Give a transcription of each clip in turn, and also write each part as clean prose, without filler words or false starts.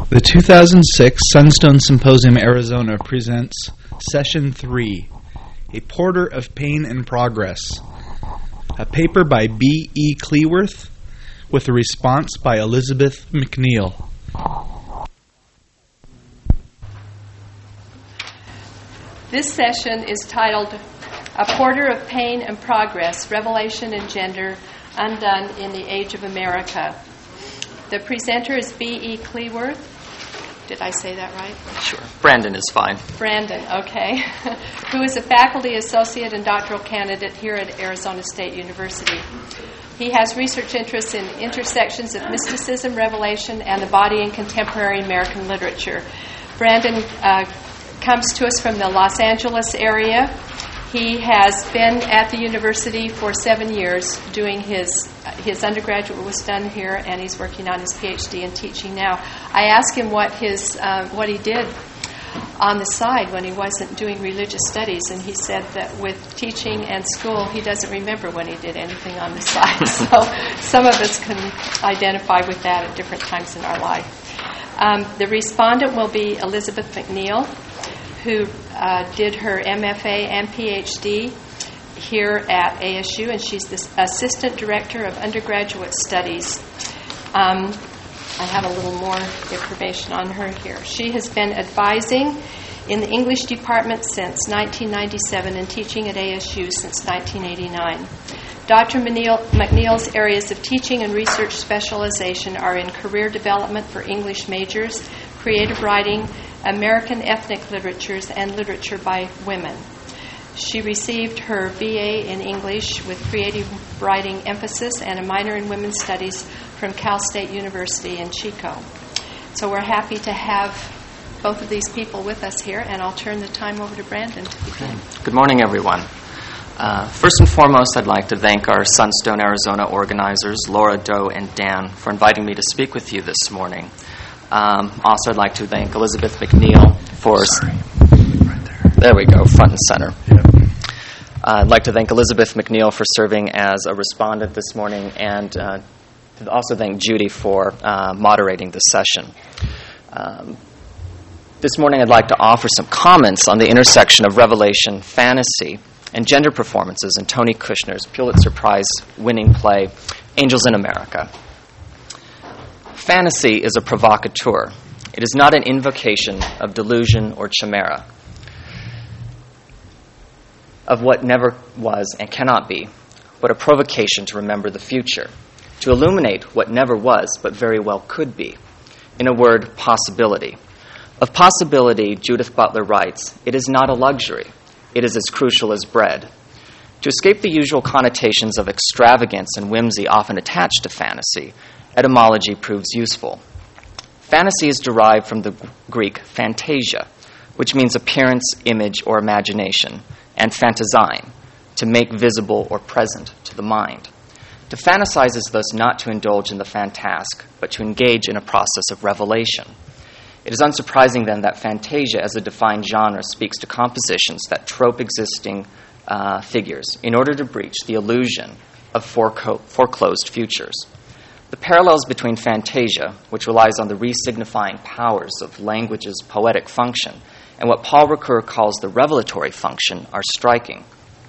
The 2006 Sunstone Symposium Arizona presents Session 3, A Porter of Pain and Progress, a paper by B. E. Cleworth, with a response by Elizabeth McNeil. This session is titled, A Porter of Pain and Progress, Revelation and Gender Undone in the Age of America. The presenter is B. E. Cleworth. Did I say that right? Sure. Brandon is fine. Brandon, okay. Who is a faculty associate and doctoral candidate here at Arizona State University. He has research interests in intersections of mysticism, revelation, and the body in contemporary American literature. Brandon comes to us from the Los Angeles area. He has been at the university for 7 years doing his undergraduate was done here, and he's working on his PhD and teaching now. I asked him what he did on the side when he wasn't doing religious studies, and he said that with teaching and school, he doesn't remember when he did anything on the side. So some of us can identify with that at different times in our life. The respondent will be Elizabeth McNeil, who did her MFA and PhD here at ASU, and she's the Assistant Director of Undergraduate Studies. I have a little more information on her here. She has been advising in the English department since 1997 and teaching at ASU since 1989. Dr. McNeil's areas of teaching and research specialization are in career development for English majors, creative writing, American ethnic literatures, and literature by women. She received her BA in English with creative writing emphasis and a minor in women's studies from Cal State University in Chico. So we're happy to have both of these people with us here, and I'll turn the time over to Brandon to begin. Good morning, everyone. First and foremost, I'd like to thank our Sunstone, Arizona organizers, Laura, Doe, and Dan, for inviting me to speak with you this morning. Also, I'd like to thank Elizabeth McNeil for... Right there. There we go, front and center. Yep. I'd like to thank Elizabeth McNeil for serving as a respondent this morning, and also thank Judy for moderating this session. This morning, I'd like to offer some comments on the intersection of revelation, fantasy, and gender performances in Tony Kushner's Pulitzer Prize-winning play, Angels in America. Fantasy is a provocateur. It is not an invocation of delusion or chimera, of what never was and cannot be, but a provocation to remember the future, to illuminate what never was but very well could be. In a word, possibility. Of possibility, Judith Butler writes, "It is not a luxury. It is as crucial as bread." To escape the usual connotations of extravagance and whimsy often attached to fantasy, etymology proves useful. Fantasy is derived from the Greek phantasia, which means appearance, image, or imagination, and phantasine, to make visible or present to the mind. To fantasize is thus not to indulge in the phantasque, but to engage in a process of revelation. It is unsurprising, then, that fantasia as a defined genre speaks to compositions that trope existing figures in order to breach the illusion of foreclosed futures. The parallels between fantasia, which relies on the re-signifying powers of language's poetic function, and what Paul Ricoeur calls the revelatory function are striking.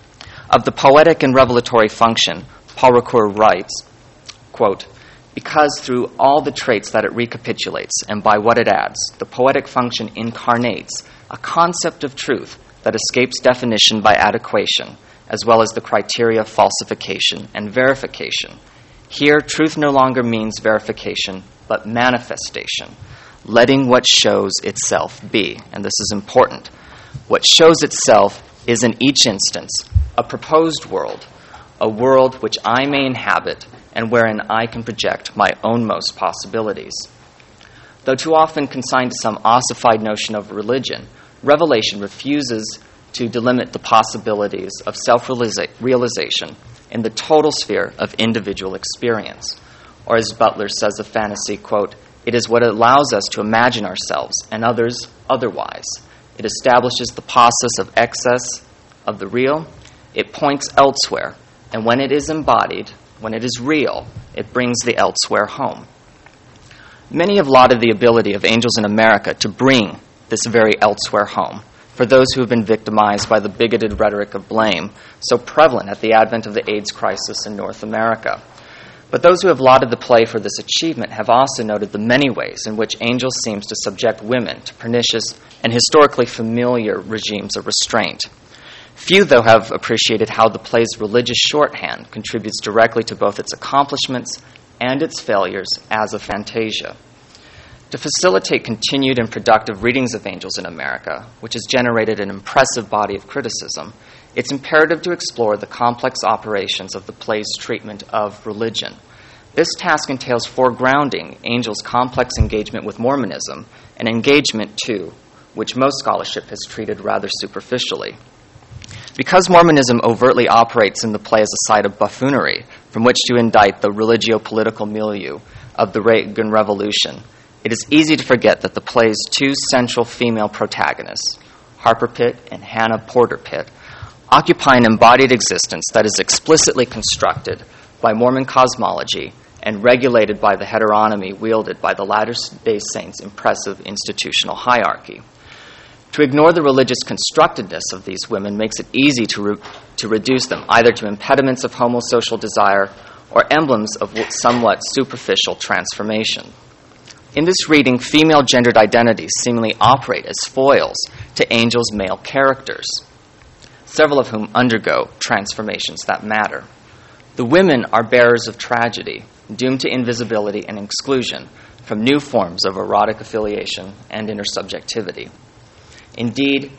Of the poetic and revelatory function, Paul Ricoeur writes, quote, "Because through all the traits that it recapitulates and by what it adds, the poetic function incarnates a concept of truth that escapes definition by adequation, as well as the criteria of falsification and verification. Here, truth no longer means verification, but manifestation, letting what shows itself be." And this is important. What shows itself is in each instance a proposed world, a world which I may inhabit and wherein I can project my ownmost possibilities. Though too often consigned to some ossified notion of religion, revelation refuses to delimit the possibilities of self-realization in the total sphere of individual experience. Or as Butler says of fantasy, quote, "It is what allows us to imagine ourselves and others otherwise. It establishes the process of excess of the real. It points elsewhere, and when it is embodied, when it is real, it brings the elsewhere home." Many have lauded the ability of Angels in America to bring this very elsewhere home for those who have been victimized by the bigoted rhetoric of blame so prevalent at the advent of the AIDS crisis in North America. But those who have lauded the play for this achievement have also noted the many ways in which Angels seems to subject women to pernicious and historically familiar regimes of restraint. Few, though, have appreciated how the play's religious shorthand contributes directly to both its accomplishments and its failures as a fantasia. To facilitate continued and productive readings of Angels in America, which has generated an impressive body of criticism, it's imperative to explore the complex operations of the play's treatment of religion. This task entails foregrounding Angels' complex engagement with Mormonism, an engagement, too, which most scholarship has treated rather superficially. Because Mormonism overtly operates in the play as a site of buffoonery from which to indict the religio-political milieu of the Reagan Revolution, it is easy to forget that the play's two central female protagonists, Harper Pitt and Hannah Porter Pitt, occupy an embodied existence that is explicitly constructed by Mormon cosmology and regulated by the heteronomy wielded by the Latter-day Saints' impressive institutional hierarchy. To ignore the religious constructedness of these women makes it easy to reduce them either to impediments of homosocial desire or emblems of somewhat superficial transformation. In this reading, female gendered identities seemingly operate as foils to Angels' male characters, several of whom undergo transformations that matter. The women are bearers of tragedy, doomed to invisibility and exclusion from new forms of erotic affiliation and intersubjectivity. Instead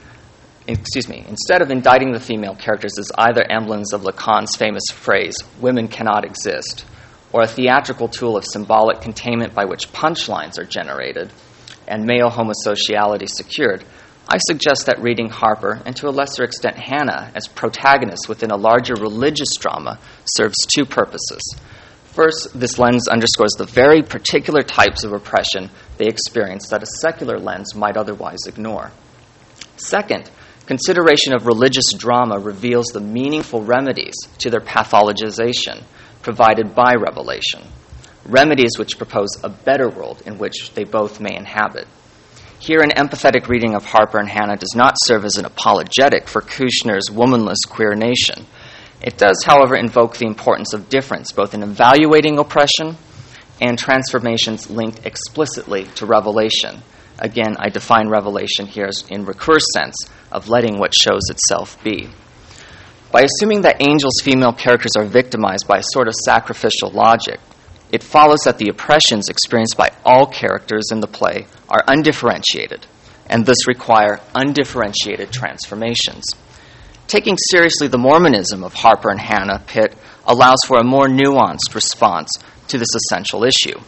of indicting the female characters as either emblems of Lacan's famous phrase, "women cannot exist," or a theatrical tool of symbolic containment by which punchlines are generated and male homosociality secured, I suggest that reading Harper, and to a lesser extent Hannah, as protagonists within a larger religious drama serves two purposes. First, this lens underscores the very particular types of oppression they experience that a secular lens might otherwise ignore. Second, consideration of religious drama reveals the meaningful remedies to their pathologization provided by Revelation, remedies which propose a better world in which they both may inhabit. Here, an empathetic reading of Harper and Hannah does not serve as an apologetic for Kushner's womanless queer nation. It does, however, invoke the importance of difference, both in evaluating oppression and transformations linked explicitly to revelation. Again, I define revelation here as in Ricoeur's sense of letting what shows itself be. By assuming that Angels' female characters are victimized by a sort of sacrificial logic, it follows that the oppressions experienced by all characters in the play are undifferentiated, and thus require undifferentiated transformations. Taking seriously the Mormonism of Harper and Hannah Pitt allows for a more nuanced response to this essential issue.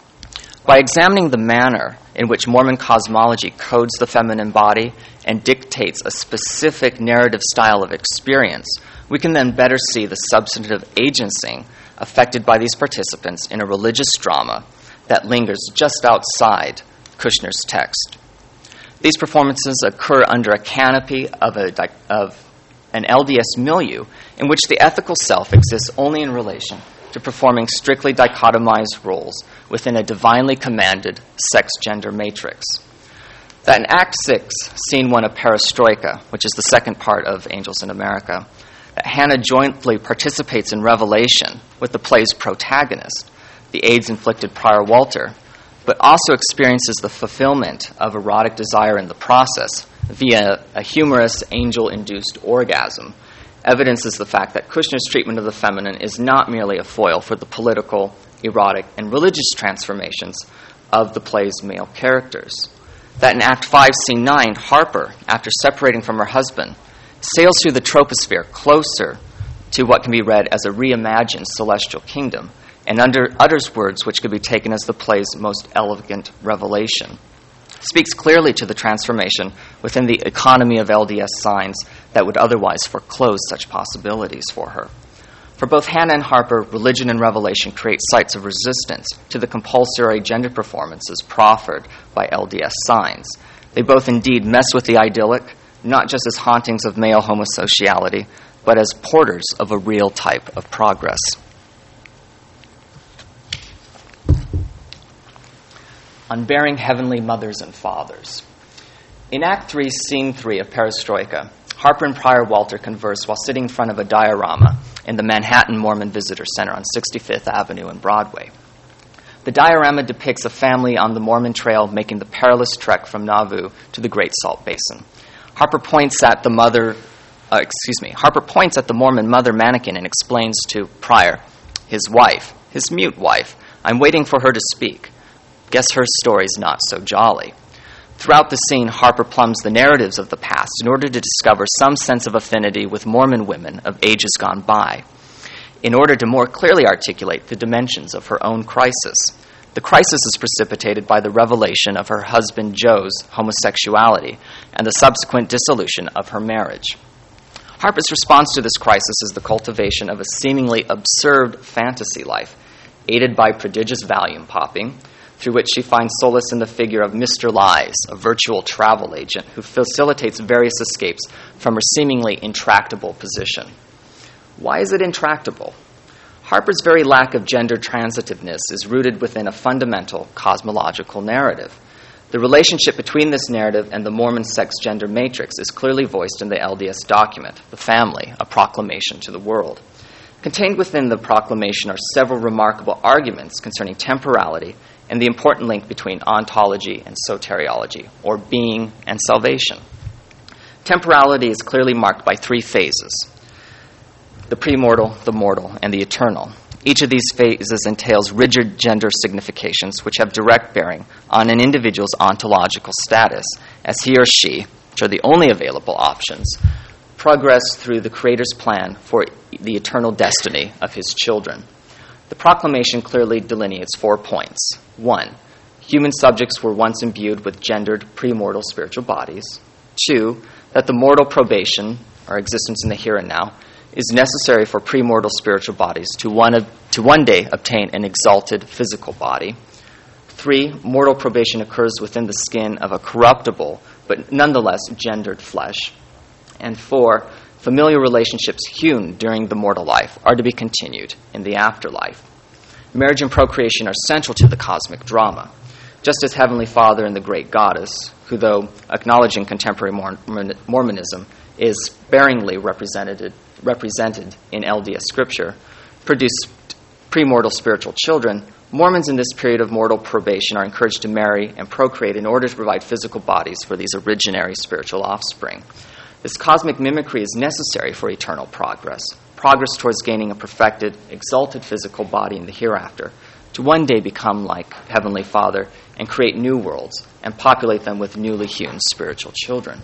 By examining the manner in which Mormon cosmology codes the feminine body and dictates a specific narrative style of experience, we can then better see the substantive agency affected by these participants in a religious drama that lingers just outside Kushner's text. These performances occur under a canopy of an LDS milieu in which the ethical self exists only in relation to performing strictly dichotomized roles within a divinely commanded sex-gender matrix. That in Act 6, Scene 1 of Perestroika, which is the second part of Angels in America, that Hannah jointly participates in revelation with the play's protagonist, the AIDS-inflicted Prior Walter, but also experiences the fulfillment of erotic desire in the process via a humorous angel-induced orgasm, evidences the fact that Kushner's treatment of the feminine is not merely a foil for the political, erotic, and religious transformations of the play's male characters. That in Act 5, Scene 9, Harper, after separating from her husband, sails through the troposphere closer to what can be read as a reimagined celestial kingdom, and utters words which could be taken as the play's most elegant revelation. Speaks clearly to the transformation within the economy of LDS signs that would otherwise foreclose such possibilities for her. For both Hannah and Harper, religion and revelation create sites of resistance to the compulsory gender performances proffered by LDS signs. They both indeed mess with the idyllic, not just as hauntings of male homosociality, but as porters of a real type of progress. on bearing heavenly mothers and fathers. In Act 3, Scene 3 of Perestroika, Harper and Prior Walter converse while sitting in front of a diorama in the Manhattan Mormon Visitor Center on 65th Avenue and Broadway. The diorama depicts a family on the Mormon Trail making the perilous trek from Nauvoo to the Great Salt Basin. Harper points at the Mormon mother mannequin and explains to Prior, his wife, his mute wife, "I'm waiting for her to speak. Guess her story's not so jolly." Throughout the scene, Harper plumbs the narratives of the past in order to discover some sense of affinity with Mormon women of ages gone by, in order to more clearly articulate the dimensions of her own crisis. The crisis is precipitated by the revelation of her husband Joe's homosexuality and the subsequent dissolution of her marriage. Harper's response to this crisis is the cultivation of a seemingly absurd fantasy life, aided by prodigious volume popping, through which she finds solace in the figure of Mr. Lies, a virtual travel agent who facilitates various escapes from her seemingly intractable position. Why is it intractable? Harper's very lack of gender transitiveness is rooted within a fundamental cosmological narrative. The relationship between this narrative and the Mormon sex-gender matrix is clearly voiced in the LDS document, The Family, a Proclamation to the World. Contained within the proclamation are several remarkable arguments concerning temporality and the important link between ontology and soteriology, or being and salvation. Temporality is clearly marked by three phases: the premortal, the mortal, and the eternal. Each of these phases entails rigid gender significations which have direct bearing on an individual's ontological status as he or she, which are the only available options, progress through the Creator's plan for the eternal destiny of his children. The proclamation clearly delineates 4 points. 1. Human subjects were once imbued with gendered premortal spiritual bodies. 2. That the mortal probation, or existence in the here and now, is necessary for premortal spiritual bodies to one day obtain an exalted physical body. 3. Mortal probation occurs within the skin of a corruptible, but nonetheless gendered flesh. And 4. Familial relationships hewn during the mortal life are to be continued in the afterlife. Marriage and procreation are central to the cosmic drama. Just as Heavenly Father and the Great Goddess, who, though acknowledging contemporary Mormonism, is sparingly represented in LDS Scripture, produced premortal spiritual children, Mormons in this period of mortal probation are encouraged to marry and procreate in order to provide physical bodies for these originary spiritual offspring. This cosmic mimicry is necessary for eternal progress towards gaining a perfected, exalted physical body in the hereafter, to one day become like Heavenly Father and create new worlds and populate them with newly hewn spiritual children.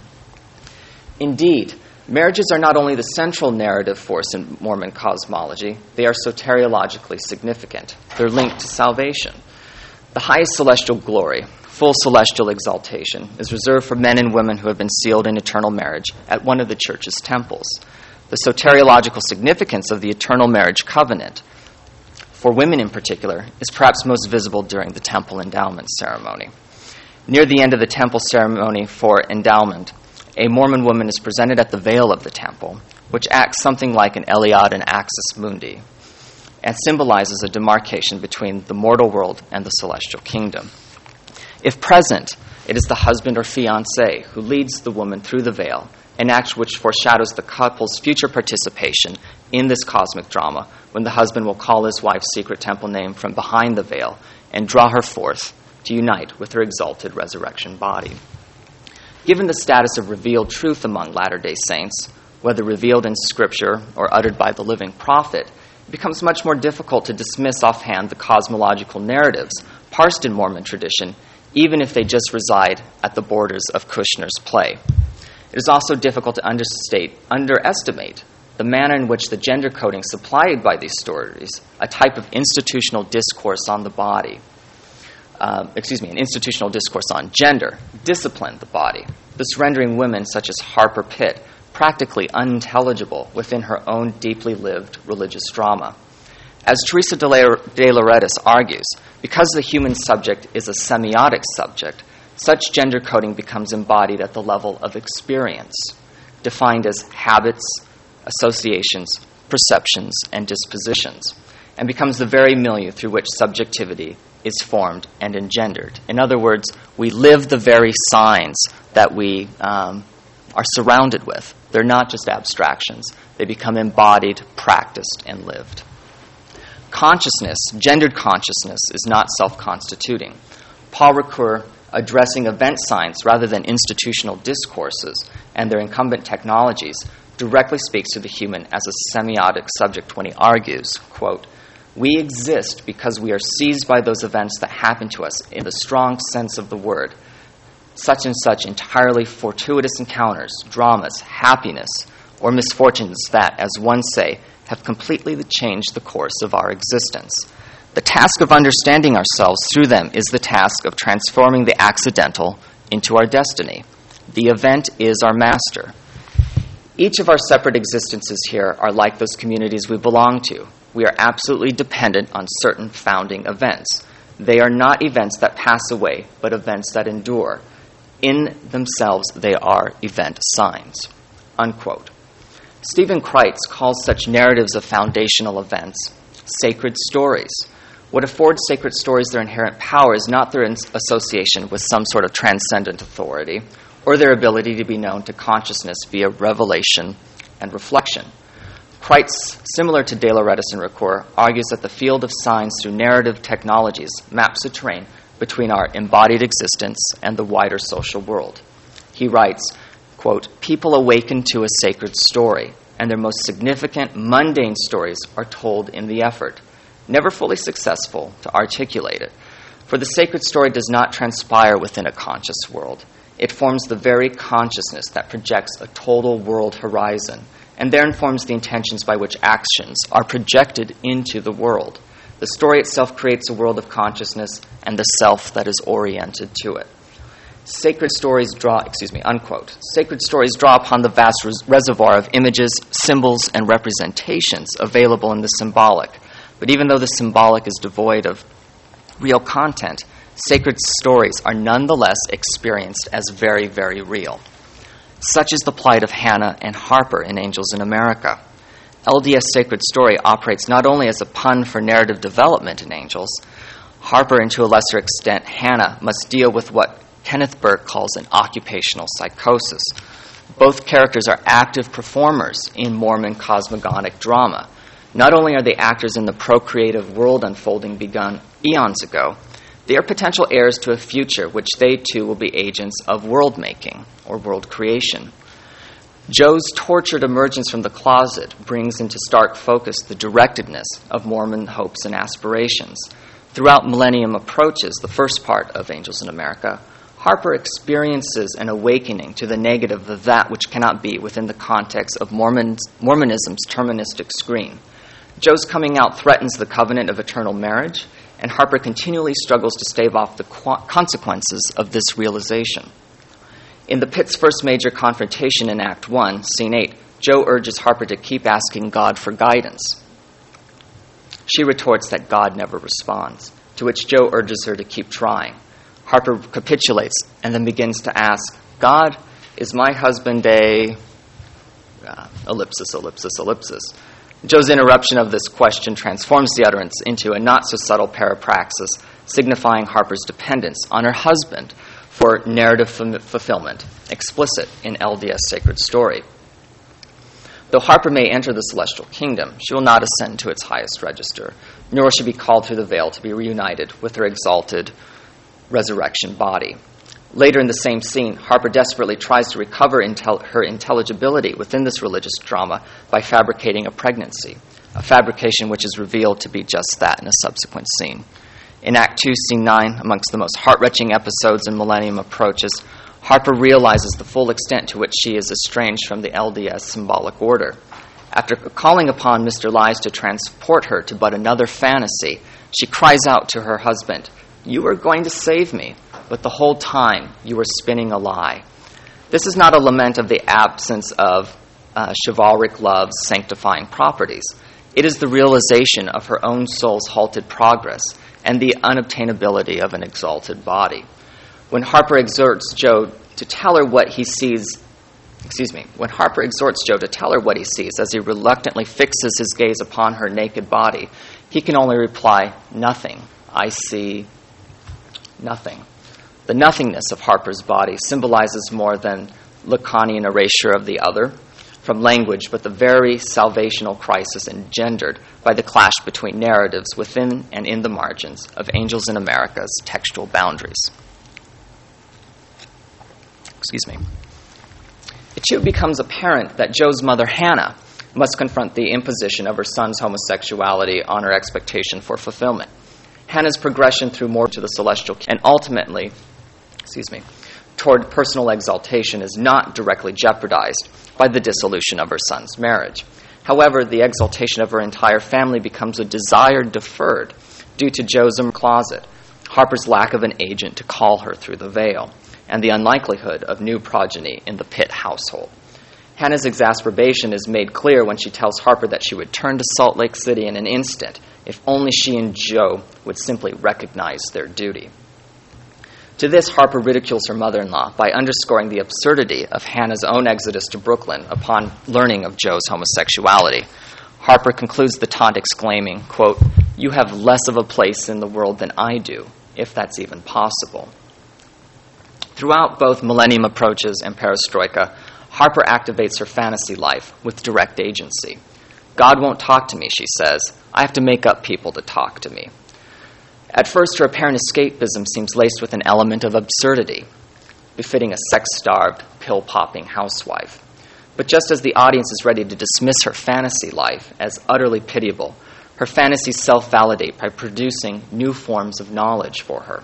Indeed, marriages are not only the central narrative force in Mormon cosmology, they are soteriologically significant. They're linked to salvation. The highest celestial glory, full celestial exaltation, is reserved for men and women who have been sealed in eternal marriage at one of the church's temples. The soteriological significance of the eternal marriage covenant, for women in particular, is perhaps most visible during the temple endowment ceremony. Near the end of the temple ceremony for endowment, a Mormon woman is presented at the veil of the temple, which acts something like an Eliad and Axis Mundi, and symbolizes a demarcation between the mortal world and the celestial kingdom. If present, it is the husband or fiancé who leads the woman through the veil, an act which foreshadows the couple's future participation in this cosmic drama, when the husband will call his wife's secret temple name from behind the veil and draw her forth to unite with her exalted resurrection body. Given the status of revealed truth among Latter-day Saints, whether revealed in Scripture or uttered by the living prophet, it becomes much more difficult to dismiss offhand the cosmological narratives parsed in Mormon tradition, even if they just reside at the borders of Kushner's play. It is also difficult to underestimate the manner in which the gender coding supplied by these stories, a type of institutional discourse on the body, an institutional discourse on gender, disciplined the body, thus rendering women such as Harper Pitt practically unintelligible within her own deeply lived religious drama. As Teresa de Lauretis argues, because the human subject is a semiotic subject, such gender coding becomes embodied at the level of experience, defined as habits, associations, perceptions, and dispositions, and becomes the very milieu through which subjectivity is formed and engendered. In other words, we live the very signs that we are surrounded with. They're not just abstractions. They become embodied, practiced, and lived. Consciousness, gendered consciousness, is not self-constituting. Paul Ricoeur, addressing event science rather than institutional discourses and their incumbent technologies, directly speaks to the human as a semiotic subject when he argues, quote, "We exist because we are seized by those events that happen to us in the strong sense of the word, such and such entirely fortuitous encounters, dramas, happiness, or misfortunes that, as one say, have completely changed the course of our existence. The task of understanding ourselves through them is the task of transforming the accidental into our destiny. The event is our master. Each of our separate existences here are like those communities we belong to. We are absolutely dependent on certain founding events. They are not events that pass away, but events that endure. In themselves, they are event signs." Unquote. Stephen Kreitz calls such narratives of foundational events sacred stories. What affords sacred stories their inherent power is not their association with some sort of transcendent authority or their ability to be known to consciousness via revelation and reflection. Kreitz, similar to De Lauretis and Ricoeur, argues that the field of signs through narrative technologies maps the terrain between our embodied existence and the wider social world. He writes, quote, "People awaken to a sacred story, and their most significant, mundane stories are told in the effort, never fully successful to articulate it. For the sacred story does not transpire within a conscious world. It forms the very consciousness that projects a total world horizon, and there informs the intentions by which actions are projected into the world. The story itself creates a world of consciousness and the self that is oriented to it. Sacred stories draw, unquote. Sacred stories draw upon the vast reservoir of images, symbols, and representations available in the symbolic. But even though the symbolic is devoid of real content, sacred stories are nonetheless experienced as very, very real. Such is the plight of Hannah and Harper in Angels in America. LDS Sacred Story operates not only as a pun for narrative development in Angels, Harper, and to a lesser extent Hannah, must deal with what Kenneth Burke calls an occupational psychosis. Both characters are active performers in Mormon cosmogonic drama. Not only are they actors in the procreative world unfolding begun eons ago, they are potential heirs to a future which they too will be agents of world-making or world creation. Joe's tortured emergence from the closet brings into stark focus the directedness of Mormon hopes and aspirations. Throughout Millennium Approaches, the first part of Angels in America, Harper experiences an awakening to the negative of that which cannot be within the context of Mormonism's terministic screen. Joe's coming out threatens the covenant of eternal marriage, and Harper continually struggles to stave off the consequences of this realization. In the Pitt's first major confrontation in Act 1, Scene 8, Joe urges Harper to keep asking God for guidance. She retorts that God never responds, to which Joe urges her to keep trying. Harper capitulates and then begins to ask, "God, is my husband a... ellipsis, ellipsis, ellipsis?" Joe's interruption of this question transforms the utterance into a not-so-subtle parapraxis, signifying Harper's dependence on her husband for narrative fulfillment, explicit in LDS Sacred Story. Though Harper may enter the celestial kingdom, she will not ascend to its highest register, nor will she be called through the veil to be reunited with her exalted resurrection body. Later in the same scene, Harper desperately tries to recover her intelligibility within this religious drama by fabricating a pregnancy, a fabrication which is revealed to be just that in a subsequent scene. In Act 2, Scene 9, amongst the most heart-wrenching episodes in Millennium Approaches, Harper realizes the full extent to which she is estranged from the LDS symbolic order. After calling upon Mr. Lies to transport her to but another fantasy, she cries out to her husband, "You were going to save me, but the whole time you were spinning a lie." This is not a lament of the absence of chivalric love's sanctifying properties. It is the realization of her own soul's halted progress and the unobtainability of an exalted body. When Harper exhorts Joe to tell her what he sees, as he reluctantly fixes his gaze upon her naked body, he can only reply, "Nothing. I see nothing. The nothingness of Harper's body symbolizes more than Lacanian erasure of the other from language, but the very salvational crisis engendered by the clash between narratives within and in the margins of Angels in America's textual boundaries. Excuse me. It too becomes apparent that Jo's mother, Hannah, must confront the imposition of her son's homosexuality on her expectation for fulfillment. Hannah's progression through more to the celestial and ultimately, toward personal exaltation is not directly jeopardized by the dissolution of her son's marriage. However, the exaltation of her entire family becomes a desire deferred due to Jo's closet, Harper's lack of an agent to call her through the veil, and the unlikelihood of new progeny in the Pitt household. Hannah's exasperation is made clear when she tells Harper that she would turn to Salt Lake City in an instant if only she and Jo would simply recognize their duty. To this, Harper ridicules her mother-in-law by underscoring the absurdity of Hannah's own exodus to Brooklyn upon learning of Jo's homosexuality. Harper concludes the taunt exclaiming, quote, "You have less of a place in the world than I do, if that's even possible." Throughout both Millennium Approaches and Perestroika, Harper activates her fantasy life with direct agency. God won't talk to me, she says. I have to make up people to talk to me. At first, her apparent escapism seems laced with an element of absurdity, befitting a sex-starved, pill-popping housewife. But just as the audience is ready to dismiss her fantasy life as utterly pitiable, her fantasies self-validate by producing new forms of knowledge for her.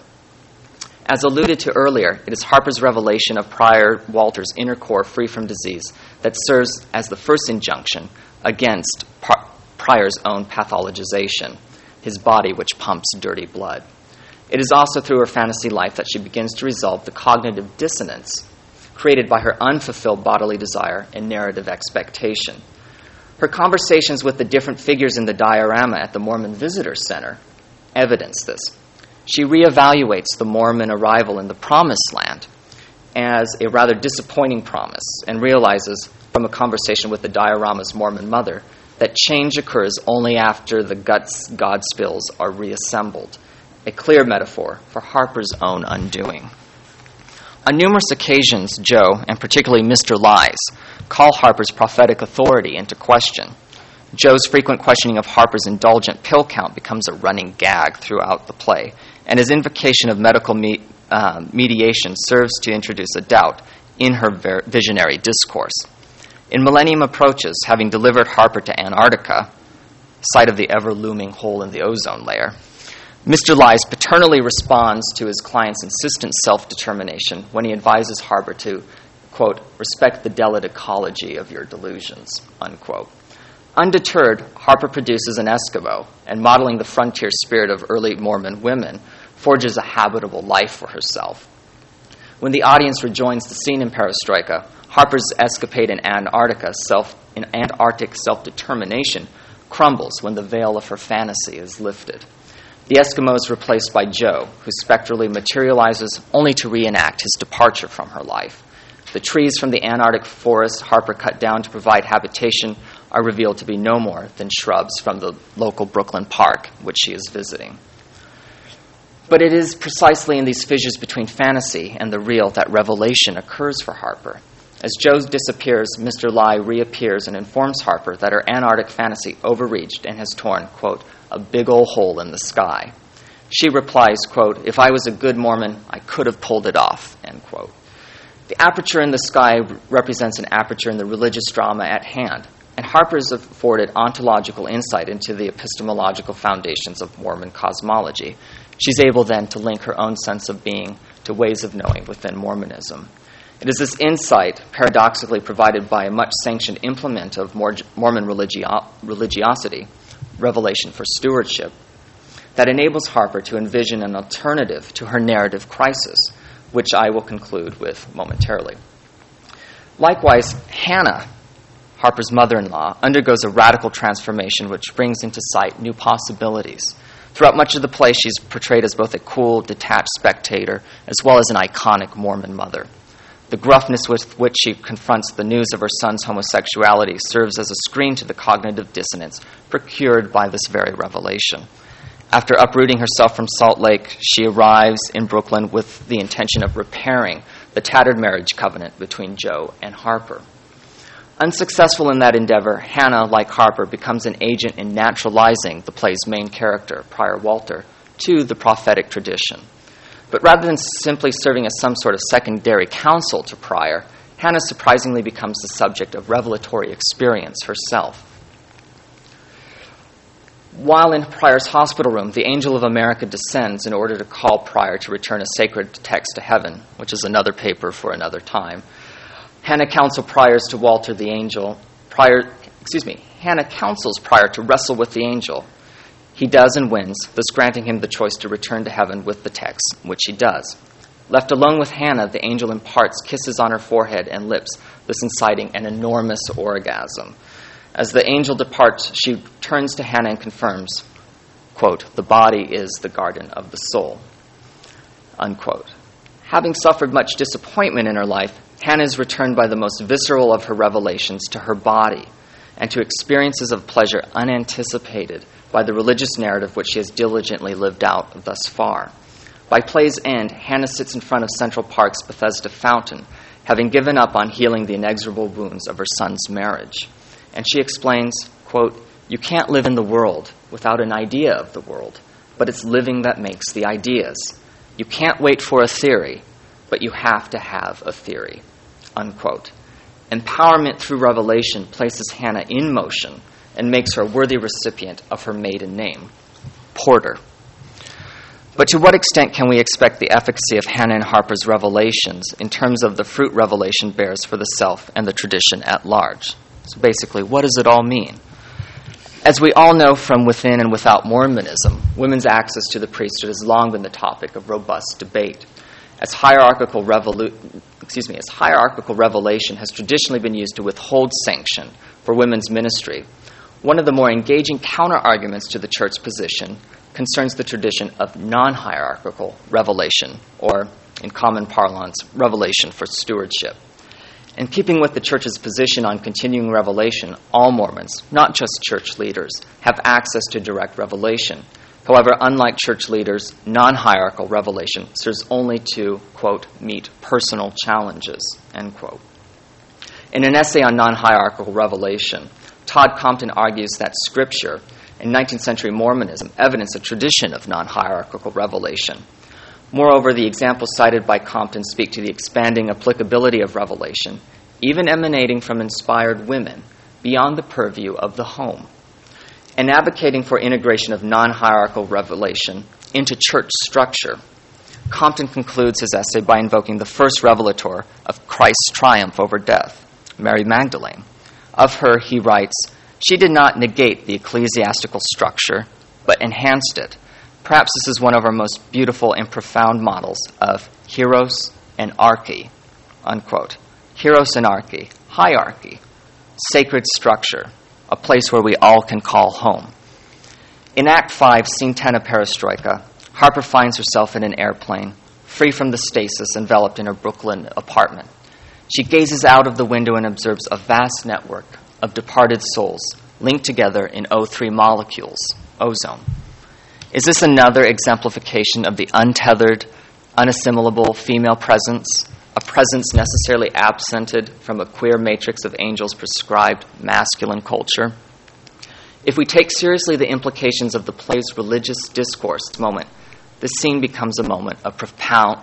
As alluded to earlier, it is Harper's revelation of Prior Walter's inner core free from disease that serves as the first injunction against Prior's own pathologization, his body which pumps dirty blood. It is also through her fantasy life that she begins to resolve the cognitive dissonance created by her unfulfilled bodily desire and narrative expectation. Her conversations with the different figures in the diorama at the Mormon Visitor Center evidence this. She reevaluates the Mormon arrival in the Promised Land as a rather disappointing promise and realizes from a conversation with the diorama's Mormon mother that change occurs only after the guts God spills are reassembled, a clear metaphor for Harper's own undoing. On numerous occasions, Jo, and particularly Mr. Lies, call Harper's prophetic authority into question. Jo's frequent questioning of Harper's indulgent pill count becomes a running gag throughout the play, and his invocation of medical mediation serves to introduce a doubt in her visionary discourse. In Millennium Approaches, having delivered Harper to Antarctica, site of the ever-looming hole in the ozone layer, Mr. Lies paternally responds to his client's insistent self-determination when he advises Harper to, quote, respect the delicate ecology of your delusions, unquote. Undeterred, Harper produces an Eskimo, and modeling the frontier spirit of early Mormon women, forges a habitable life for herself. When the audience rejoins the scene in Perestroika, Harper's escapade in Antarctic self-determination crumbles when the veil of her fantasy is lifted. The Eskimo is replaced by Jo, who spectrally materializes only to reenact his departure from her life. The trees from the Antarctic forest Harper cut down to provide habitation are revealed to be no more than shrubs from the local Brooklyn park, which she is visiting. But it is precisely in these fissures between fantasy and the real that revelation occurs for Harper. As Jo disappears, Mr. Lie reappears and informs Harper that her Antarctic fantasy overreached and has torn, quote, a big old hole in the sky. She replies, quote, if I was a good Mormon, I could have pulled it off, end quote. The aperture in the sky represents an aperture in the religious drama at hand, and Harper is afforded ontological insight into the epistemological foundations of Mormon cosmology. She's able then to link her own sense of being to ways of knowing within Mormonism. It is this insight, paradoxically provided by a much-sanctioned implement of Mormon religiosity, revelation for stewardship, that enables Harper to envision an alternative to her narrative crisis, which I will conclude with momentarily. Likewise, Hannah, Harper's mother-in-law, undergoes a radical transformation which brings into sight new possibilities. Throughout much of the play, she's portrayed as both a cool, detached spectator as well as an iconic Mormon mother. The gruffness with which she confronts the news of her son's homosexuality serves as a screen to the cognitive dissonance procured by this very revelation. After uprooting herself from Salt Lake, she arrives in Brooklyn with the intention of repairing the tattered marriage covenant between Joe and Harper. Unsuccessful in that endeavor, Hannah, like Harper, becomes an agent in naturalizing the play's main character, Prior Walter, to the prophetic tradition. But rather than simply serving as some sort of secondary counsel to Prior, Hannah surprisingly becomes the subject of revelatory experience herself. While in Prior's hospital room, the angel of America descends in order to call Prior to return a sacred text to heaven, which is another paper for another time. Hannah counsels Prior to wrestle with the angel. He does and wins, thus granting him the choice to return to heaven with the text, which he does. Left alone with Hannah, the angel imparts kisses on her forehead and lips, thus inciting an enormous orgasm. As the angel departs, she turns to Hannah and confirms, quote, "The body is the garden of the soul," unquote. Having suffered much disappointment in her life, Hannah is returned by the most visceral of her revelations to her body and to experiences of pleasure unanticipated by the religious narrative which she has diligently lived out thus far. By play's end, Hannah sits in front of Central Park's Bethesda fountain, having given up on healing the inexorable wounds of her son's marriage. And she explains, quote, "You can't live in the world without an idea of the world, but it's living that makes the ideas. You can't wait for a theory, but you have to have a theory," unquote. Empowerment through revelation places Hannah in motion and makes her a worthy recipient of her maiden name, Porter. But to what extent can we expect the efficacy of Hannah and Harper's revelations in terms of the fruit revelation bears for the self and the tradition at large? So basically, what does it all mean? As we all know from within and without Mormonism, women's access to the priesthood has long been the topic of robust debate. As hierarchical revelation has traditionally been used to withhold sanction for women's ministry, one of the more engaging counter-arguments to the church's position concerns the tradition of non-hierarchical revelation, or, in common parlance, revelation for stewardship. In keeping with the church's position on continuing revelation, all Mormons, not just church leaders, have access to direct revelation. However, unlike church leaders, non-hierarchical revelation serves only to, quote, meet personal challenges, end quote. In an essay on non-hierarchical revelation, Todd Compton argues that Scripture and 19th century Mormonism evidence a tradition of non-hierarchical revelation. Moreover, the examples cited by Compton speak to the expanding applicability of revelation, even emanating from inspired women, beyond the purview of the home. In advocating for integration of non-hierarchical revelation into church structure, Compton concludes his essay by invoking the first revelator of Christ's triumph over death, Mary Magdalene. Of her, he writes, "She did not negate the ecclesiastical structure, but enhanced it. Perhaps this is one of our most beautiful and profound models of hieros and arche," unquote. Hieros and arche, hierarchy, sacred structure, a place where we all can call home. In Act 5, Scene 10 of Perestroika, Harper finds herself in an airplane, free from the stasis enveloped in her Brooklyn apartment. She gazes out of the window and observes a vast network of departed souls linked together in O3 molecules, ozone. Is this another exemplification of the untethered, unassimilable female presence, a presence necessarily absented from a queer matrix of angels' prescribed masculine culture? If we take seriously the implications of the play's religious discourse moment, this scene becomes a moment of profound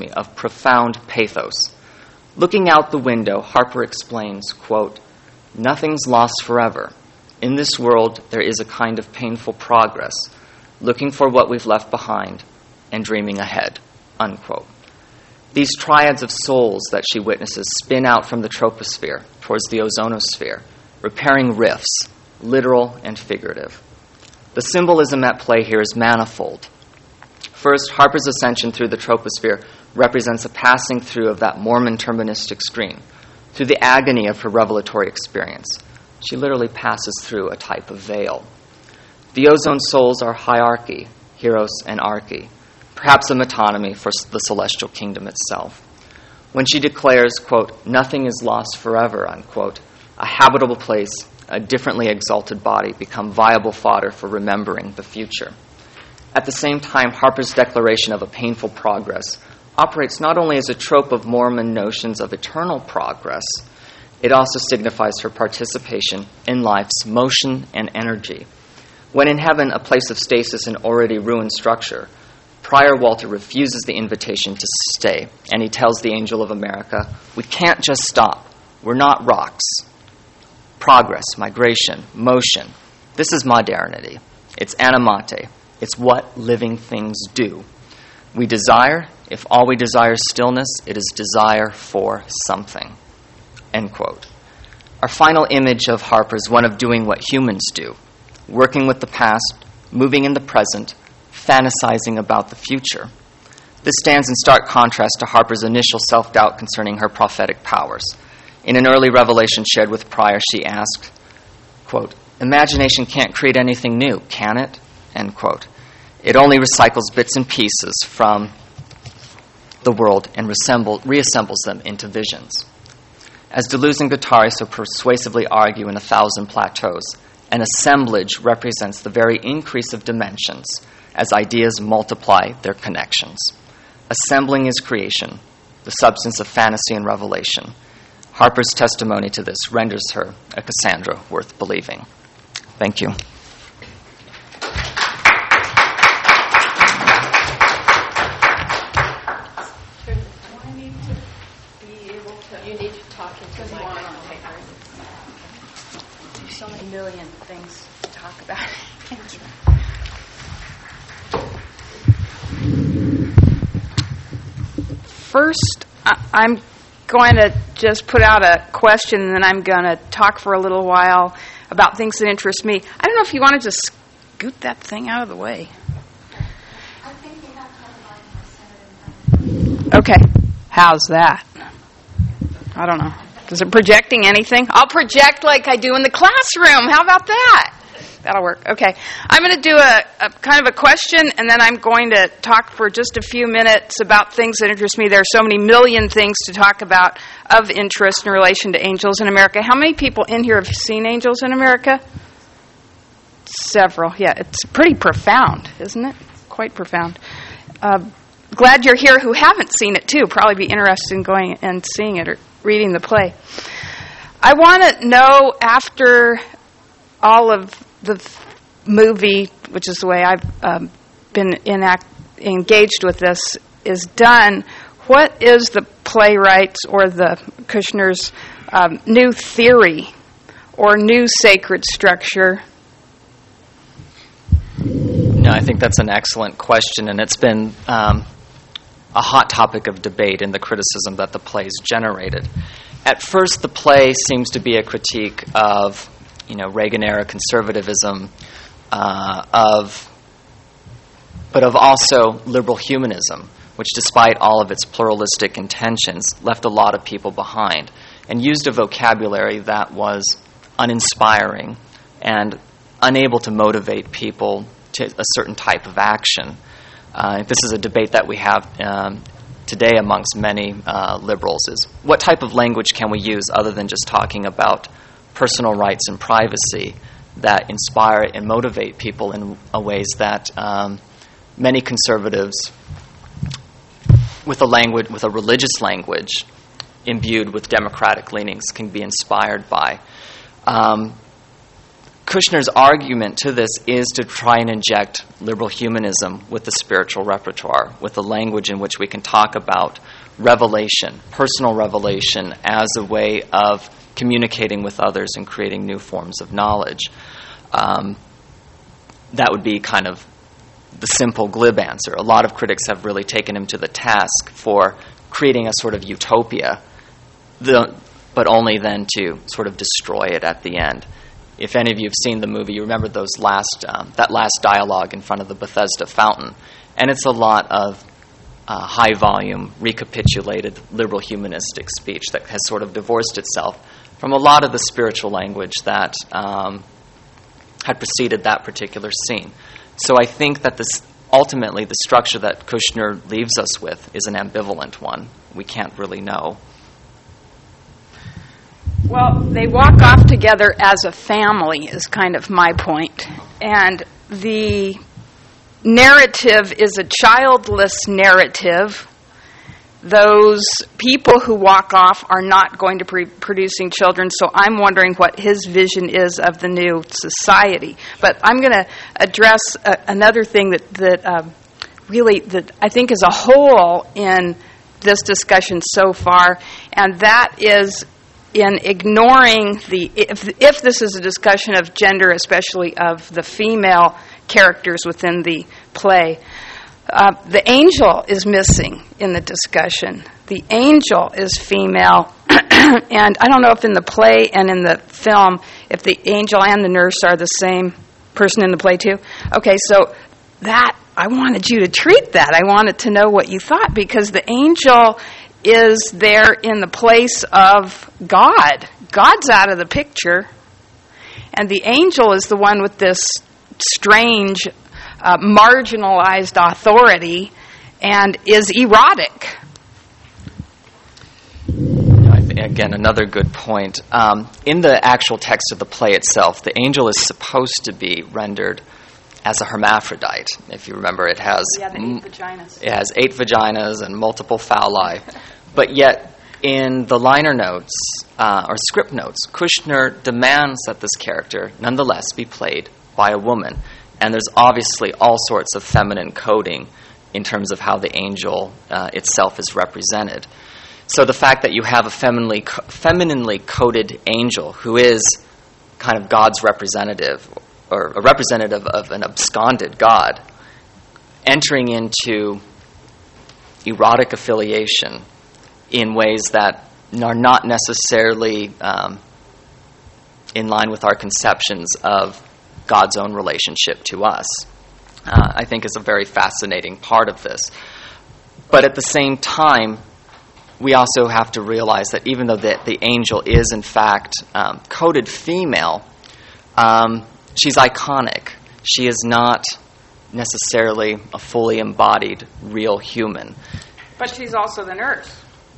pathos. Looking out the window, Harper explains, quote, "Nothing's lost forever. In this world, there is a kind of painful progress, looking for what we've left behind and dreaming ahead," unquote. These triads of souls that she witnesses spin out from the troposphere towards the ozonosphere, repairing rifts, literal and figurative. The symbolism at play here is manifold. First, Harper's ascension through the troposphere represents a passing through of that Mormon terministic screen, through the agony of her revelatory experience. She literally passes through a type of veil. The ozone souls are hierarchy, hieros and arche, perhaps a metonymy for the celestial kingdom itself. When she declares, quote, "Nothing is lost forever," unquote, a habitable place, a differently exalted body become viable fodder for remembering the future. At the same time, Harper's declaration of a painful progress operates not only as a trope of Mormon notions of eternal progress, it also signifies her participation in life's motion and energy. When in heaven, a place of stasis in already ruined structure, Prior Walter refuses the invitation to stay, and he tells the Angel of America, "We can't just stop. We're not rocks." Progress, migration, motion. This is modernity. It's animate. It's what living things do. We desire. If all we desire is stillness, it is desire for something. End quote. Our final image of Harper is one of doing what humans do, working with the past, moving in the present, fantasizing about the future. This stands in stark contrast to Harper's initial self-doubt concerning her prophetic powers. In an early revelation shared with Prior, she asked, quote, "Imagination can't create anything new, can it?" End quote. It only recycles bits and pieces from the world and reassembles them into visions. As Deleuze and Guattari so persuasively argue in 1,000 Plateaus, an assemblage represents the very increase of dimensions as ideas multiply their connections. Assembling is creation, the substance of fantasy and revelation. Harper's testimony to this renders her a Cassandra worth believing. Thank you. You need to talk into the microphone. There's so many million things to talk about. Thank you. First, I'm going to just put out a question, and then I'm going to talk for a little while about things that interest me. I don't know if you want to just scoot that thing out of the way. I think you have to have a mic in Okay. How's that? I don't know. Is it projecting anything? I'll project like I do in the classroom. How about that? That'll work. Okay. I'm going to do a kind of a question, and then I'm going to talk for just a few minutes about things that interest me. There are so many million things to talk about of interest in relation to Angels in America. How many people in here have seen Angels in America? Several. Yeah, it's pretty profound, isn't it? Quite profound. Glad you're here who haven't seen it, too. Probably be interested in going and seeing it or reading the play. I want to know, after all of the movie, which is the way I've been engaged with this, is done, what is the playwright's or the Kushner's new theory or new sacred structure? No, I think that's an excellent question, and it's been a hot topic of debate in the criticism that the play's generated. At first, the play seems to be a critique of, Reagan-era conservatism, but of also liberal humanism, which, despite all of its pluralistic intentions, left a lot of people behind, and used a vocabulary that was uninspiring and unable to motivate people to a certain type of action. This is a debate that we have today amongst many liberals, is what type of language can we use other than just talking about personal rights and privacy that inspire and motivate people in ways that many conservatives with a religious language imbued with democratic leanings can be inspired by. Kushner's argument to this is to try and inject liberal humanism with the spiritual repertoire, with the language in which we can talk about revelation, personal revelation, as a way of communicating with others and creating new forms of knowledge. That would be kind of the simple, glib answer. A lot of critics have really taken him to the task for creating a sort of utopia, but only then to sort of destroy it at the end. If any of you have seen the movie, you remember that last dialogue in front of the Bethesda fountain. And it's a lot of high-volume, recapitulated, liberal humanistic speech that has sort of divorced itself from a lot of the spiritual language that had preceded that particular scene. So I think that ultimately the structure that Kushner leaves us with is an ambivalent one. We can't really know. Well, they walk off together as a family is kind of my point. And the narrative is a childless narrative. Those people who walk off are not going to be producing children, so I'm wondering what his vision is of the new society. But I'm going to address another thing that I think is a hole in this discussion so far, and that is in ignoring if this is a discussion of gender, especially of the female characters within the play. The angel is missing in the discussion. The angel is female, and I don't know if in the play and in the film, if the angel and the nurse are the same person in the play too. Okay, so that, I wanted you to treat that. I wanted to know what you thought, because the angel is there in the place of God. God's out of the picture, and the angel is the one with this strange marginalized authority and is erotic. Again, another good point. In the actual text of the play itself, the angel is supposed to be rendered as a hermaphrodite. If you remember, it has the 8 vaginas. It has 8 vaginas and multiple phalli. But yet, in the liner notes, or script notes, Kushner demands that this character nonetheless be played by a woman. And there's obviously all sorts of feminine coding in terms of how the angel itself is represented. So the fact that you have a femininely coded angel who is kind of God's representative, or a representative of an absconded God, entering into erotic affiliation in ways that are not necessarily in line with our conceptions of God's own relationship to us, I think is a very fascinating part of this. But at the same time, we also have to realize that even though the angel is in fact coded female, she's iconic. She is not necessarily a fully embodied real human. But she's also the nurse.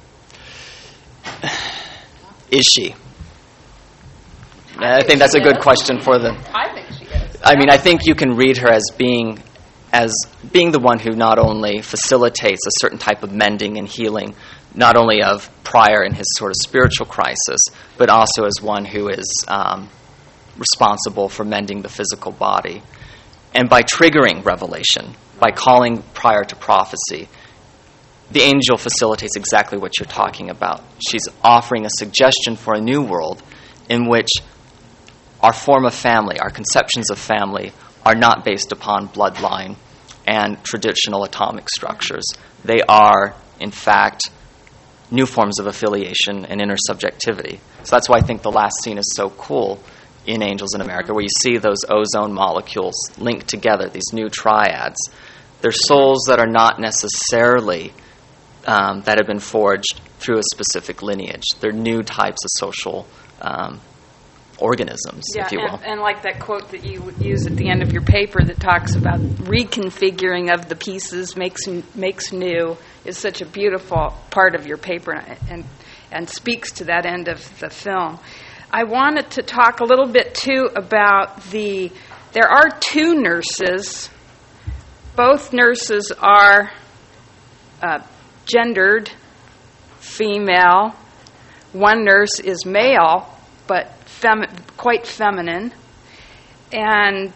Is she? I think that's a good question for the... I think she is. I mean, I think you can read her as being the one who not only facilitates a certain type of mending and healing, not only of Prior in his sort of spiritual crisis, but also as one who is responsible for mending the physical body. And by triggering revelation, by calling Prior to prophecy, the angel facilitates exactly what you're talking about. She's offering a suggestion for a new world in which our form of family, our conceptions of family, are not based upon bloodline and traditional atomic structures. They are, in fact, new forms of affiliation and intersubjectivity. So that's why I think the last scene is so cool in Angels in America, where you see those ozone molecules linked together, these new triads. They're souls that are not necessarily that have been forged through a specific lineage. They're new types of social organisms, if you will. And like that quote that you would use at the end of your paper that talks about reconfiguring of the pieces makes new, is such a beautiful part of your paper and speaks to that end of the film. I wanted to talk a little bit, too, about there are 2 nurses. Both nurses are gendered, female. One nurse is male, but quite feminine. And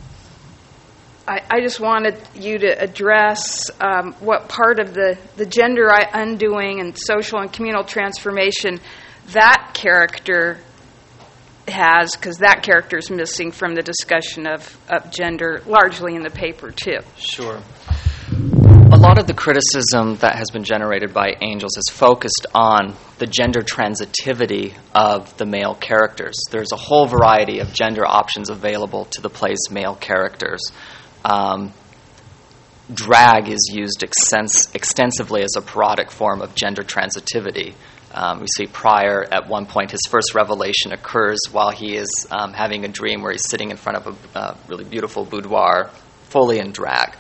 I just wanted you to address what part of the gender undoing and social and communal transformation that character has, because that character is missing from the discussion of gender, largely in the paper, too. Sure. A lot of the criticism that has been generated by Angels is focused on the gender transitivity of the male characters. There's a whole variety of gender options available to the play's male characters. Drag is used extensively as a parodic form of gender transitivity. We see Prior, at one point, his first revelation occurs while he is having a dream where he's sitting in front of a really beautiful boudoir, fully in drag.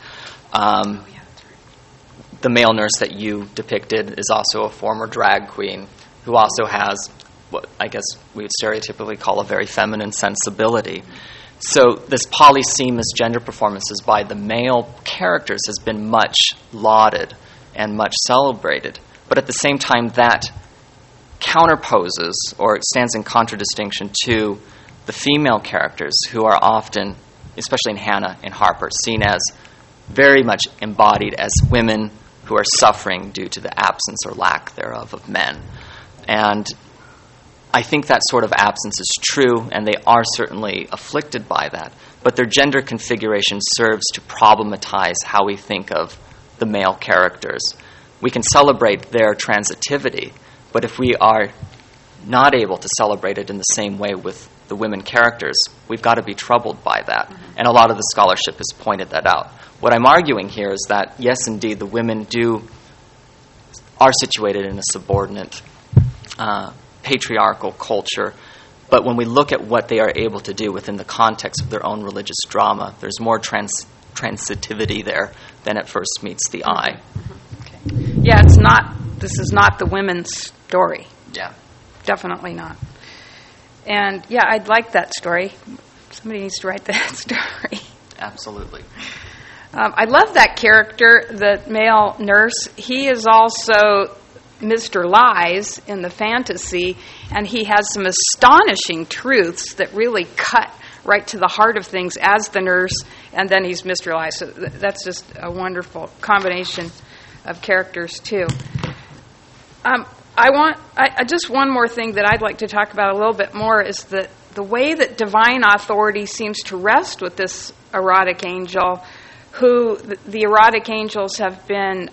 The male nurse that you depicted is also a former drag queen who also has what I guess we would stereotypically call a very feminine sensibility. So this polysemous gender performances by the male characters has been much lauded and much celebrated. But at the same time, that counterposes or stands in contradistinction to the female characters who are often, especially in Hannah and Harper, seen as very much embodied as women who are suffering due to the absence or lack thereof of men. And I think that sort of absence is true, and they are certainly afflicted by that. But their gender configuration serves to problematize how we think of the male characters. We can celebrate their transitivity, but if we are not able to celebrate it in the same way with the women characters, we've got to be troubled by that. Mm-hmm. And a lot of the scholarship has pointed that out. What I'm arguing here is that, yes, indeed, the women are situated in a subordinate patriarchal culture, but when we look at what they are able to do within the context of their own religious drama, there's more transitivity there than at first meets the eye. Okay. Yeah, this is not the women's story. Yeah. Definitely not. And yeah, I'd like that story. Somebody needs to write that story. Absolutely. I love that character, the male nurse. He is also Mr. Lies in the fantasy, and he has some astonishing truths that really cut right to the heart of things as the nurse, and then he's Mr. Lies. So that's just a wonderful combination of characters, too. Just one more thing that I'd like to talk about a little bit more is that the way that divine authority seems to rest with this erotic angel, who the erotic angels have been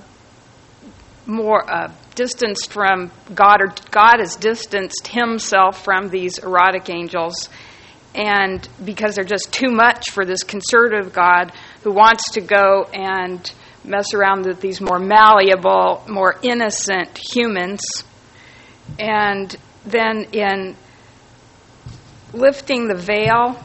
more distanced from God, or God has distanced himself from these erotic angels, and because they're just too much for this conservative God who wants to go and mess around with these more malleable, more innocent humans. And then in lifting the veil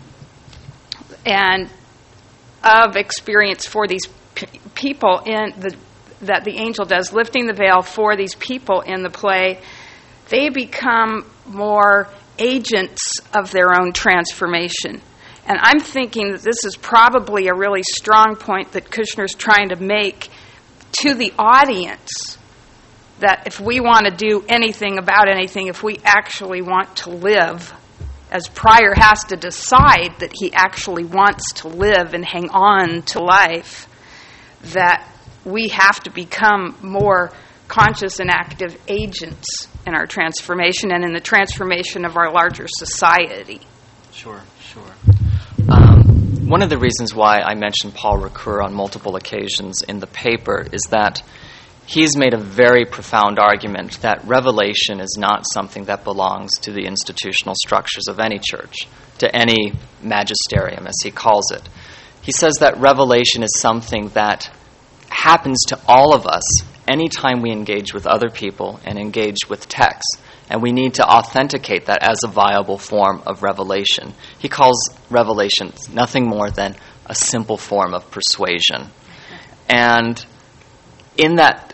and of experience for these people that the angel does, lifting the veil for these people in the play, they become more agents of their own transformation. And I'm thinking that this is probably a really strong point that Kushner's trying to make to the audience, that if we want to do anything about anything, if we actually want to live, as Pryor has to decide that he actually wants to live and hang on to life, that we have to become more conscious and active agents in our transformation and in the transformation of our larger society. Sure. One of the reasons why I mentioned Paul Ricoeur on multiple occasions in the paper is that he's made a very profound argument that revelation is not something that belongs to the institutional structures of any church, to any magisterium, as he calls it. He says that revelation is something that happens to all of us anytime we engage with other people and engage with texts. And we need to authenticate that as a viable form of revelation. He calls revelation nothing more than a simple form of persuasion. And in that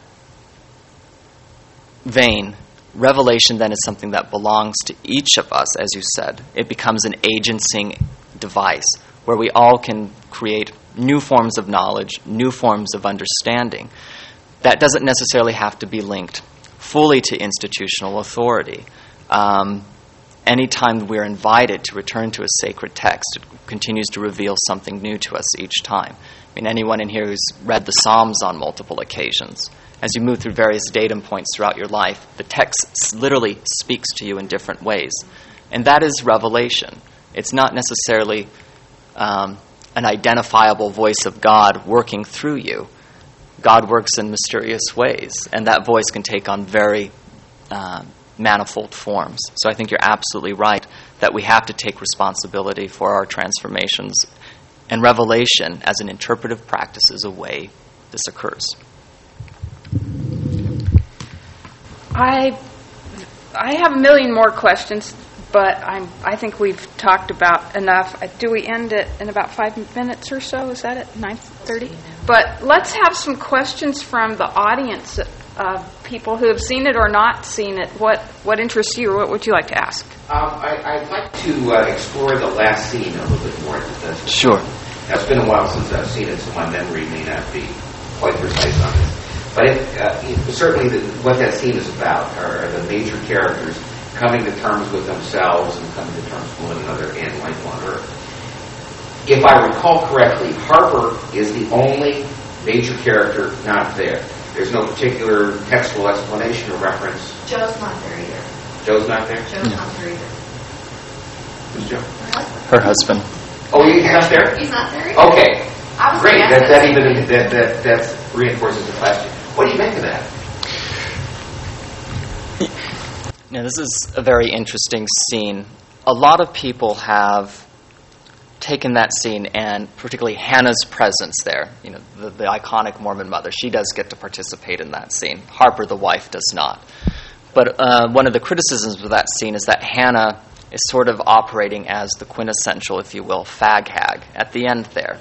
vein, revelation then is something that belongs to each of us, as you said. It becomes an agencing device where we all can create new forms of knowledge, new forms of understanding. That doesn't necessarily have to be linked fully to institutional authority. Anytime we're invited to return to a sacred text, it continues to reveal something new to us each time. I mean, anyone in here who's read the Psalms on multiple occasions, as you move through various datum points throughout your life, the text literally speaks to you in different ways. And that is revelation. It's not necessarily an identifiable voice of God working through you. God works in mysterious ways, and that voice can take on very manifold forms. So I think you're absolutely right that we have to take responsibility for our transformations, and revelation as an interpretive practice is a way this occurs. I have a million more questions, but I think we've talked about enough. Do we end it in about 5 minutes or so? Is that at 9:30? But let's have some questions from the audience people who have seen it or not seen it, what interests you, or what would you like to ask? I'd like to explore the last scene a little bit more. Sure. Now, it's been a while since I've seen it, so my memory may not be quite precise on this. But certainly what that scene is about are the major characters coming to terms with themselves and coming to terms with one another and life on Earth. If I recall correctly, Harper is the only major character not there. There's no particular textual explanation or reference. Joe's not there either. Joe's not there? Joe's not there either. Who's Joe? Her husband. Oh, he's not there? He's not there either. Okay. I was Great. gonna That reinforces the question. What do you make of that? Now, this is a very interesting scene. A lot of people have taken that scene, and particularly Hannah's presence there, the iconic Mormon mother, she does get to participate in that scene. Harper, the wife, does not. But one of the criticisms of that scene is that Hannah is sort of operating as the quintessential, if you will, fag hag at the end there.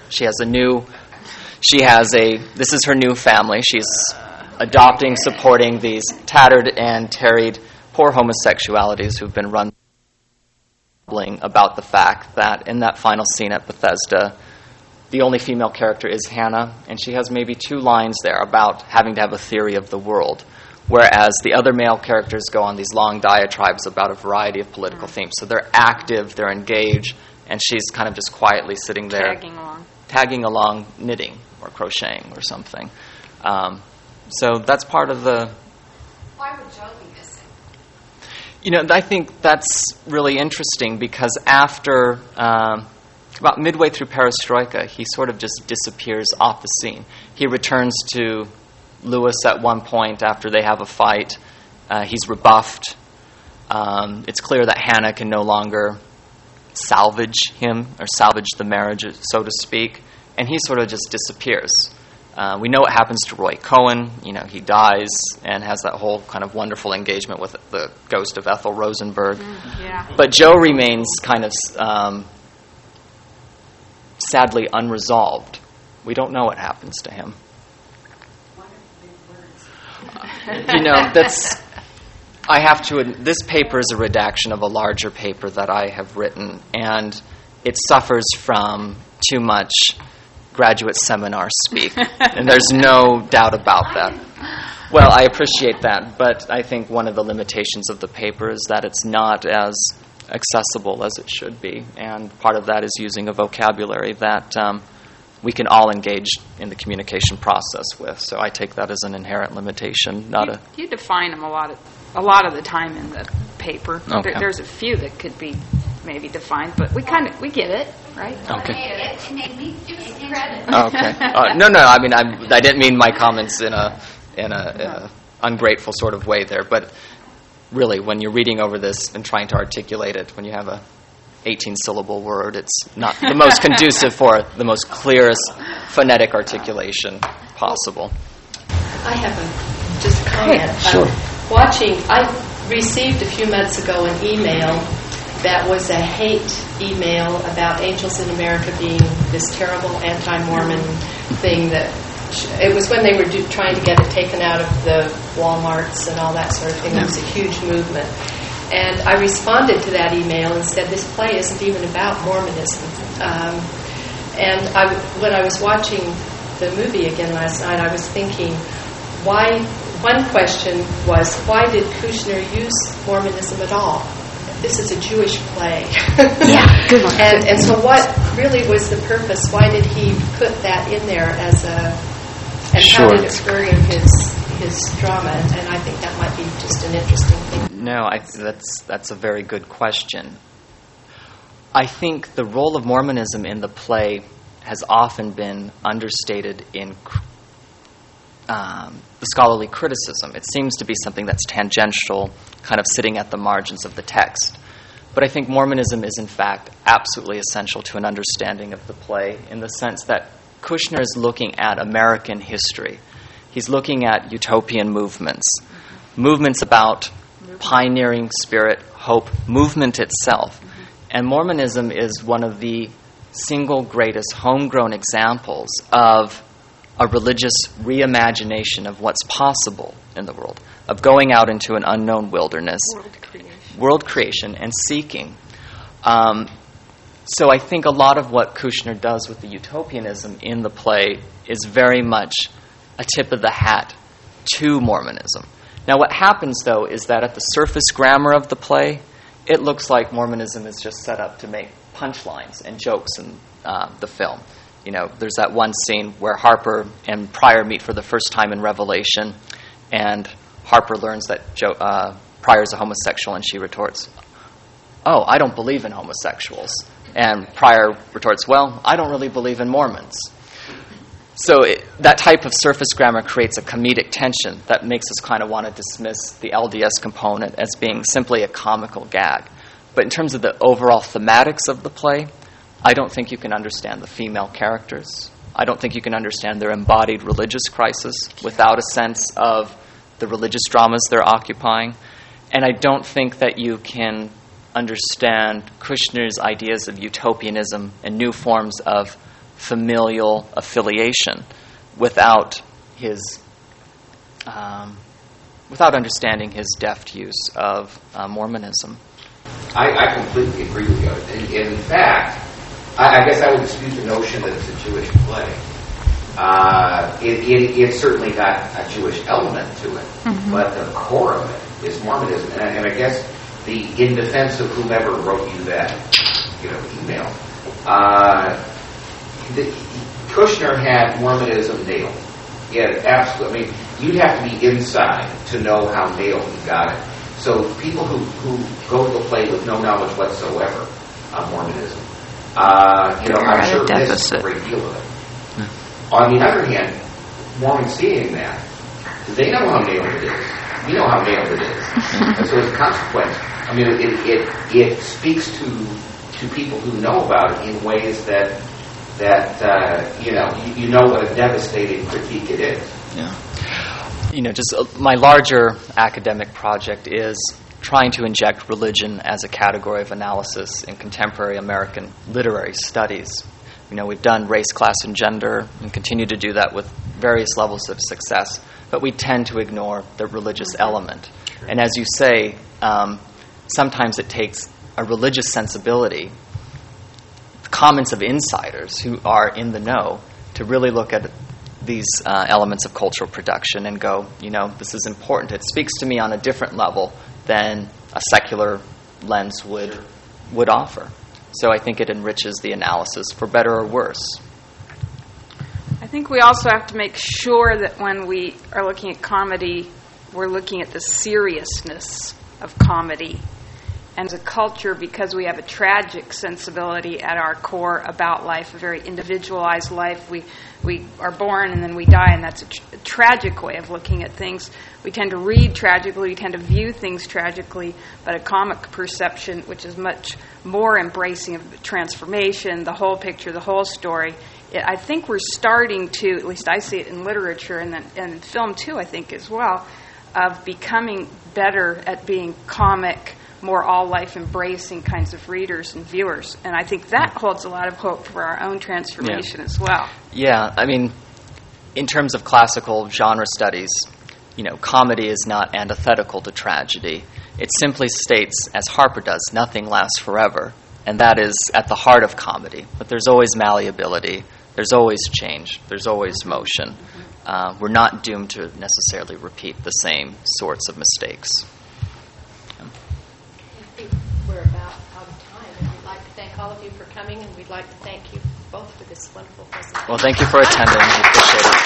This is her new family. She's adopting, supporting these tattered and tarried poor homosexualities who've been run about the fact that in that final scene at Bethesda, the only female character is Hannah, and she has maybe 2 lines there about having to have a theory of the world, whereas the other male characters go on these long diatribes about a variety of political themes. So they're active, they're engaged, and she's kind of just quietly sitting there tagging along, knitting or crocheting or something. So that's part of the... Why would Joe be missing? I think that's really interesting because after, about midway through Perestroika, he sort of just disappears off the scene. He returns to Lewis at one point after they have a fight. He's rebuffed. It's clear that Hannah can no longer salvage him or salvage the marriage, so to speak, and he sort of just disappears. We know what happens to Roy Cohen. He dies and has that whole kind of wonderful engagement with the ghost of Ethel Rosenberg. Yeah. But Joe remains kind of sadly unresolved. We don't know what happens to him. This paper is a redaction of a larger paper that I have written, and it suffers from too much graduate seminar speak, and there's no doubt about that. Well, I appreciate that, but I think one of the limitations of the paper is that it's not as accessible as it should be, and part of that is using a vocabulary that we can all engage in the communication process with. So I take that as an inherent limitation, You define them a lot of the time in the paper. Okay. There's a few that could be maybe defined, but we get it, right? Okay. It made me give us credit. Okay. No. I mean, I didn't mean my comments in a ungrateful sort of way there. But really, when you're reading over this and trying to articulate it, when you have a 18-syllable word, it's not the most conducive for the most clearest phonetic articulation possible. I have just a comment. Sure. I received a few months ago an email that was a hate email about Angels in America being this terrible anti-Mormon thing that it was when they were trying to get it taken out of the Walmarts and all that sort of thing. It was a huge movement. And I responded to that email and said, this play isn't even about Mormonism. When I was watching the movie again last night, I was thinking, one question was, why did Kushner use Mormonism at all? This is a Jewish play. Yeah, good one. And so what really was the purpose? Why did he put that in there as and Sure. how did it further his drama? And I think that might be just an interesting thing. No, that's a very good question. I think the role of Mormonism in the play has often been understated in the scholarly criticism. It seems to be something that's tangential, kind of sitting at the margins of the text. But I think Mormonism is, in fact, absolutely essential to an understanding of the play in the sense that Kushner is looking at American history. He's looking at utopian movements about pioneering spirit, hope, movement itself. And Mormonism is one of the single greatest homegrown examples of a religious reimagination of what's possible in the world, of going out into an unknown wilderness, world creation, and seeking. So I think a lot of what Kushner does with the utopianism in the play is very much a tip of the hat to Mormonism. Now what happens, though, is that at the surface grammar of the play, it looks like Mormonism is just set up to make punchlines and jokes in the film. You know, there's that one scene where Harper and Pryor meet for the first time in Revelation, and Harper learns that Pryor's a homosexual, and she retorts, "Oh, I don't believe in homosexuals." And Pryor retorts, "Well, I don't really believe in Mormons." So that type of surface grammar creates a comedic tension that makes us kind of want to dismiss the LDS component as being simply a comical gag. But in terms of the overall thematics of the play, I don't think you can understand the female characters. I don't think you can understand their embodied religious crisis without a sense of the religious dramas they're occupying. And I don't think that you can understand Kushner's ideas of utopianism and new forms of familial affiliation without understanding his deft use of Mormonism. I completely agree with you. In fact, I guess I would dispute the notion that it's a Jewish play. It's certainly got a Jewish element to it, but the core of it is Mormonism. And I guess in defense of whomever wrote you that, email, Kushner had Mormonism nailed. He had it absolutely. I mean, you'd have to be inside to know how nailed he got it. So people who go to the play with no knowledge whatsoever of Mormonism, I'm sure miss a great deal of it. On the other hand, Mormons seeing that, they know how nailed it is. We know how nailed it is. And so as a consequence, I mean, it speaks to people who know about it in ways that you know what a devastating critique it is. Yeah. Just my larger academic project is trying to inject religion as a category of analysis in contemporary American literary studies. We've done race, class, and gender, and continue to do that with various levels of success, but we tend to ignore the religious element. And as you say, sometimes it takes a religious sensibility, comments of insiders who are in the know, to really look at these elements of cultural production and go, this is important. It speaks to me on a different level than a secular lens would offer. So I think it enriches the analysis for better or worse. I think we also have to make sure that when we are looking at comedy, we're looking at the seriousness of comedy. And as a culture, because we have a tragic sensibility at our core about life, a very individualized life, we are born and then we die, and that's a tragic way of looking at things. We tend to read tragically, we tend to view things tragically, but a comic perception, which is much more embracing of transformation, the whole picture, the whole story. I think we're starting to, at least I see it in literature and in film too, I think as well, of becoming better at being comic, more all-life embracing kinds of readers and viewers. And I think that holds a lot of hope for our own transformation as well. Yeah, I mean, in terms of classical genre studies, comedy is not antithetical to tragedy. It simply states, as Harper does, nothing lasts forever. And that is at the heart of comedy. But there's always malleability, there's always change, there's always motion. We're not doomed to necessarily repeat the same sorts of mistakes. We're about out of time, and we'd like to thank all of you for coming, and we'd like to thank you both for this wonderful presentation. Well, thank you for attending. We appreciate it.